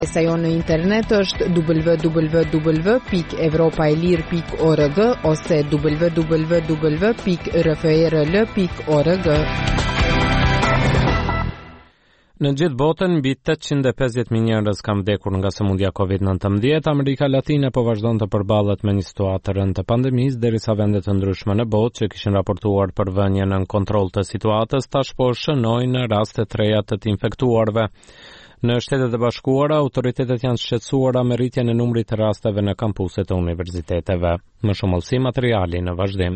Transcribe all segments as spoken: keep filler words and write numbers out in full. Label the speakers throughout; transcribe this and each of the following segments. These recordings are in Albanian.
Speaker 1: Sa jonë në internet është w w w pikë evropa e lirë pikë org ose w w w pikë r f r l pikë org.
Speaker 2: Në gjithë botën, mbi tetëqind e pesëdhjetë mijë njerëz kanë vdekur nga sëmundja covid nëntëmbëdhjetë. Amerika Latine po vazhdon të përballet me një situatë të rëndë të pandemisë, derisa vende të ndryshme në botë që kishin raportuar për vënien në kontroll të situatës tash po shënojnë raste të reja të të infektuarve. Në Shtetet e Bashkuara, autoritetet janë shqetësuara me rritjen e numrit të rasteve në kampuset e universiteteve. Më shumë olsi materiali në vazhdim.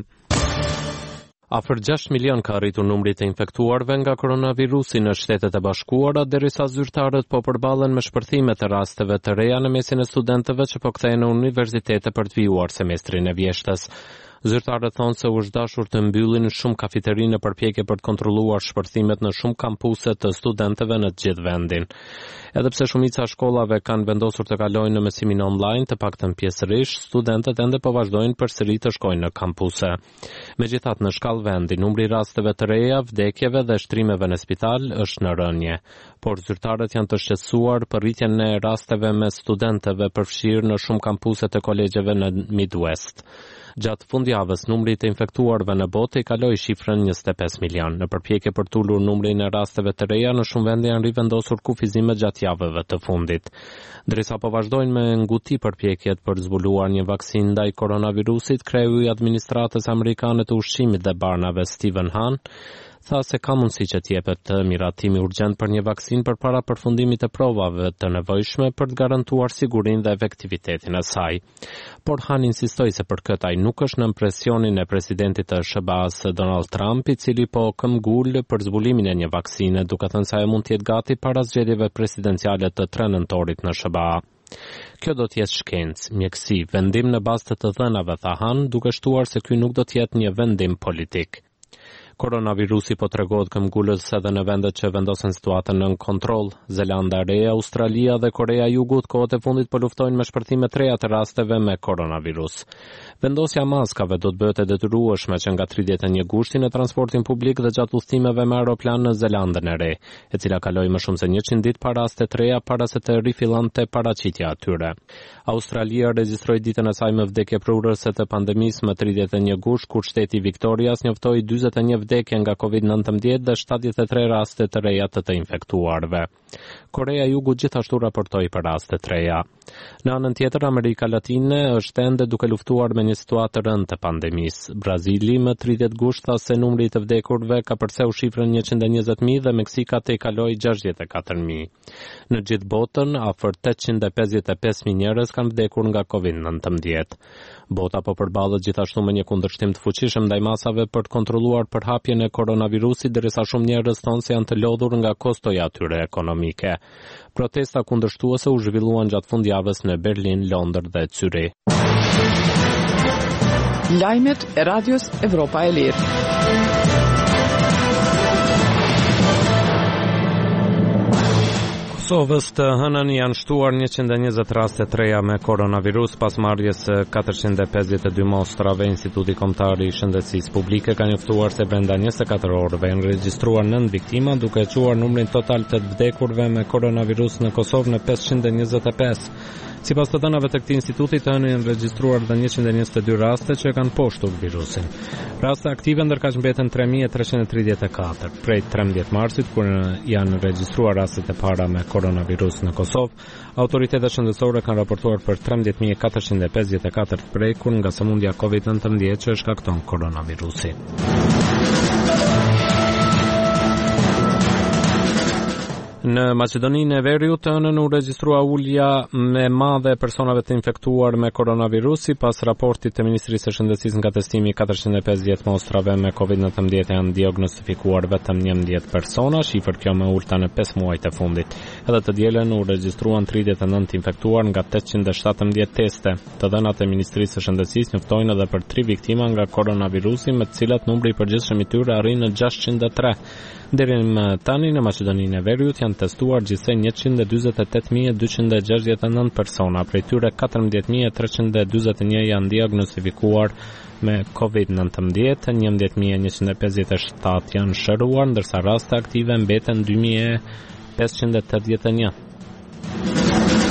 Speaker 2: Afër gjashtë milion ka arritur numri të infektuarve nga koronavirusi në Shtetet e Bashkuara, derisa zyrtarët po përballen me shpërthime të rasteve të reja në mesin e studentëve që po kthehen në universitete për të vijuar semestrin e vjeshtës. Zyrtarët thonë se u është dashur të mbyllin shumë kafeteri në përpjekje për të kontrolluar shpërthimet në shumë kampuse të studentëve në të gjithë vendin. Edhe pse shumica e shkollave kanë vendosur të kalojnë në mësimin online, të paktën pjesërisht, studentët ende po vazhdojnë përsëri të shkojnë në kampuse. Megjithatë, në shkallë vendi, numri rasteve të reja, vdekjeve dhe shtrimeve në spital është në rënje, por zyrtarët janë të shqetësuar për rritjen e rasteve me studentëve përfshirë në shumë kampuse të kolegjeve në Midwest. Gjatë fundjavës, numri të infektuarve në botë i kaloi shifrën njëzet e pesë milion. Në përpjekje për të ulur numrin e rasteve të reja, në shumë vende janë rivendosur kufizime gjatë javëve të fundit. Ndërsa po vazhdojnë me nguti përpjekjet për zbuluar një vaksinë ndaj koronavirusit, kreu i administratës amerikane të ushqimit dhe barnave Stephen Hahn tha se ka mundësi që t'jepet miratimi urgjent për një vaksinë përpara përfundimit të provave të nevojshme për të garantuar sigurinë dhe efektivitetin e saj. Por Han insistoi se për këtë ai nuk është në presionin e presidentit të S B A-s Donald Trump, i cili po këmbgul për zbulimin e një vaksine, duke thënë se ajo mund të jetë gati para zgjedhjeve presidenciale të tre nëntorit në S B A. Kjo do të jetë shkencë, mjekësi, vendim në bazë të të dhënave, tha Han, duke shtuar se ky nuk do të jetë një vendim politik. Koronavirusi po tregohet këmbgulës edhe në vendet që vendosen situatën nën kontroll. Zelanda e Re, Australia dhe Korea e Jugut kohët e fundit po luftojnë me shpërthime të reja të rasteve me koronavirus. Vendosja maskave do të bëhet e detyrueshme që nga tridhjetë e një gushti në transportin publik dhe gjatë udhëtimeve me aeroplan në Zelandën e Re, e cila kaloi më shumë se njëqind ditë pa raste të reja para se të rifillonte paraqitja atyre. Australia regjistroi ditën e saj më vdekjeprurëse të pandemisë më tridhjetë e një gusht, kur shteti Victorias njoftoi dyzet e një vdekje nga covid nëntëmbëdhjetë dhe shtatëdhjetë e tre raste të reja të të infektuarve. Korea e Jugut gjithashtu raportoi për raste të reja. Në anën tjetër, Amerika Latine është ende duke luftuar me një situatë të rëndë të pandemisë. Brazili më tridhjetë gusht tha se numri të vdekurve ka përseu shifrën njëqind e njëzet mijë dhe Meksika te i kaloi gjashtëdhjetë e katër mijë. Në gjithë botën, afër tetëqind e pesëdhjetë e pesë mijë njerëz kanë vdekur nga covid nëntëmbëdhjetë. Bota po përballet gjithashtu me një kundërshtim të fuqishëm ndaj masave për të kontrolluar përhapjen e koronavirusit, derisa shumë njerëz thonë se janë të lodhur nga kostoja atyre ekonomike. Protesta kundërshtuese u zhvilluan gjatë fundjavës në Berlin, Londër dhe Zyrich.
Speaker 1: Lajmet e Radios Evropa e Lirë.
Speaker 2: Kosovës të hënën janë shtuar njëqind e njëzet raste të reja me koronavirus pas marrjes së katërqind e pesëdhjetë e dy mostrave. Instituti Kombëtar i Shëndetësisë Publike ka njoftuar se brenda njëzet e katër orëve janë regjistruar nëntë viktima, duke quar numrin total të vdekurve me koronavirus në Kosovë në pesëqind e njëzet e pesë. Sipas të dhënave të këtij instituti, të hënë janë regjistruar edhe njëqind e njëzet e dy raste që kanë poshtur virusin. Raste aktive ndërkaq mbeten tre mijë e treqind e tridhjetë e katër. Prej trembëdhjetë marsit, kur janë regjistruar rastet e para me koronavirus në Kosovë, autoritetet shëndetësore kanë raportuar për trembëdhjetë mijë katërqind e pesëdhjetë e katër të prekur nga sëmundja covid nëntëmbëdhjetë që shkakton koronavirusi. Në Maqedoninë e Veriut të hënën u regjistrua ulja me madhe personave të infektuar me koronavirusi. Pas raportit të Ministrisë së Shëndetësisë nga testimi, katërqind e pesëdhjetë mostrave me covid nëntëmbëdhjetë janë diagnostifikuar vetëm njëmbëdhjetë persona, shifër kjo më ulta në pesë muajt e fundit. Edhe të dielën u regjistruan tridhjetë e nëntë infektuar nga tetëqind e shtatëmbëdhjetë teste. Të dhënat e Ministrisë së Shëndetësisë njoftojnë edhe për tri viktima nga koronavirusi, me të cilat numri i përgjithshëm i tyre arrin në gjashtëqind e tre. Deri më tani në Maqedoninë e Veriut janë testuar gjithsej njëqind e dyzet e tetë mijë e dyqind e gjashtëdhjetë e nëntë persona, prej tyre katërmbëdhjetë mijë e treqind e dyzet e një janë diagnostifikuar me covid nëntëmbëdhjetë, njëmbëdhjetë mijë e njëqind e pesëdhjetë e shtatë janë shëruar, ndërsa raste aktive mbeten dy mijë e pesëqind e tetëdhjetë e një.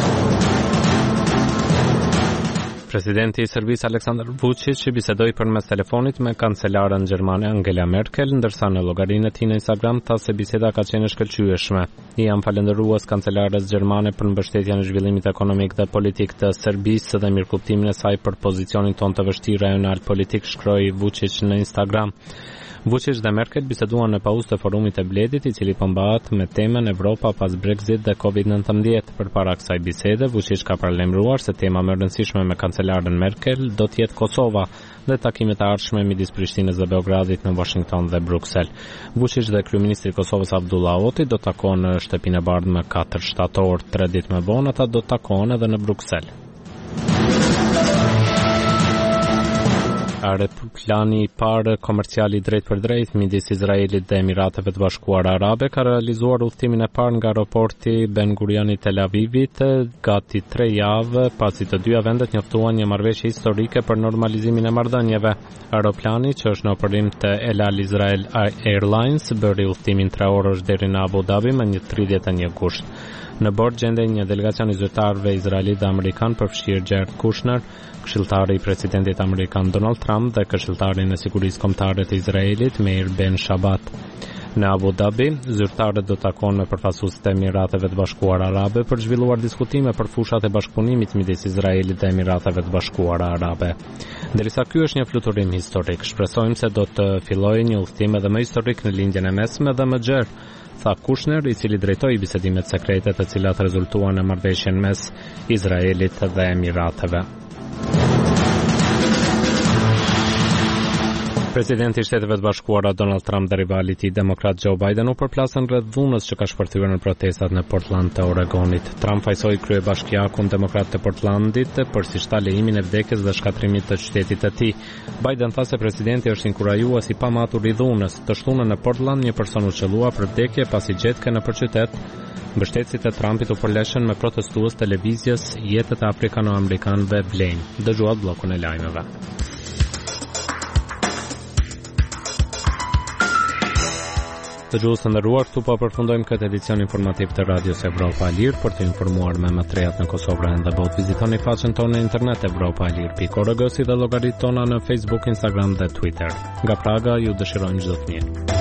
Speaker 2: Presidenti i Serbisë Aleksandar Vučić bisedoi përmes telefonit me kancelaren gjermane Angela Merkel, ndërsa në llogarinë e tij në Instagram tha se biseda ka qenë e shkëlqyeshme. I jam falendërues kancelares gjermane për mbështetjen e zhvillimit ekonomik dhe politik të Serbisë dhe mirëkuptimin e saj për pozicionin tonë të vështirë rajonal politik, shkroi Vučić në Instagram. Vučić dhe Merkel biseduan në pauzë të forumit e Bledit, i cili përmbahet me temën Evropa pas Brexit dhe covid nëntëmbëdhjetë. Përpara kësaj bisede, Vučić ka paralajmëruar se tema më e rëndësishme me kancelaren Merkel do të jetë Kosova dhe takimet e ardhshme midis Prishtinës dhe Beogradit në Washington dhe Bruksel. Vučić dhe kryeministri i Kosovës Abdullah Oti do të takohen në Shtëpinë e Bardhë më katër shtator. Tre ditë më vonë ata do të takohen edhe në Bruksel. Plani i parë komercial i drejt për drejt midis Izraelit dhe Emirateve të Bashkuara Arabe ka realizuar udhëtimin e parë nga aeroporti Ben Gurion i Tel Avivit gati tre javë pasi të dyja vendet njoftuan një marrëveshje historike për normalizimin e marrëdhënieve. Aeroplani, që është në operim të El Al Israel Airlines, bëri udhëtimin tre orësh deri në Abu Dhabi me një tridhjetë e një gusht. Në bord gjendej një delegacion i zyrtarëve izraelit dhe amerikan përfshirë Jared Kushner, këshilltari i presidentit amerikan Donald Trump dhe këshilltarin e sigurisë kombëtare të Izraelit Meir Ben Shabat. Në Abu Dhabi, zyrtarët do të takohen me përfaqësuesit e Emirateve të Bashkuara Arabe për zhvilluar diskutime për fushat e bashkëpunimit midis Izraelit dhe Emirateve të Bashkuara Arabe. Derisa ky është një fluturim historik, shpresojmë se do të fillojë një udhëtim edhe më historik në lindjen e mesme dhe më gjerë, tha Kushner, i cili drejtoi bisedimet sekrete të cilat rezultuan në marrëveshjen mes Izraelit dhe Emirateve. Presidenti i Shteteve të Bashkuara Donald Trump dhe rivali i tij demokrat Joe Biden u përplasën rreth dhunës që ka shpërthyer në protestat në Portland të Oregonit. Trump fajsoi kryebashkiakun demokrat të Portlandit për si shta lejimin e vdekjes dhe shkatrimit të qytetit të tij. Biden tha se presidenti është inkurajues i pamatur i dhunës. Të shtunën në Portland një person u qellua për vdekje pasi gjetke nëpër qytet. Mbështetësit e Trumpit u përleshën me protestues televizjes jetët e afrikano-amerikanëve vlejnë. Dëgjuat bllokun e lajmeve. Të gjuhës të ndëruar, këtu po përfundojmë këtë edicion informativ të Radios Evropa e Lirë. Për të informuar me materialet në Kosovë dhe botë, vizitoni faqen tonë në internet evropa e lirë pikë org si dhe llogaritë tona në Facebook, Instagram dhe Twitter. Nga Praga ju dëshirojmë çdo të mirë.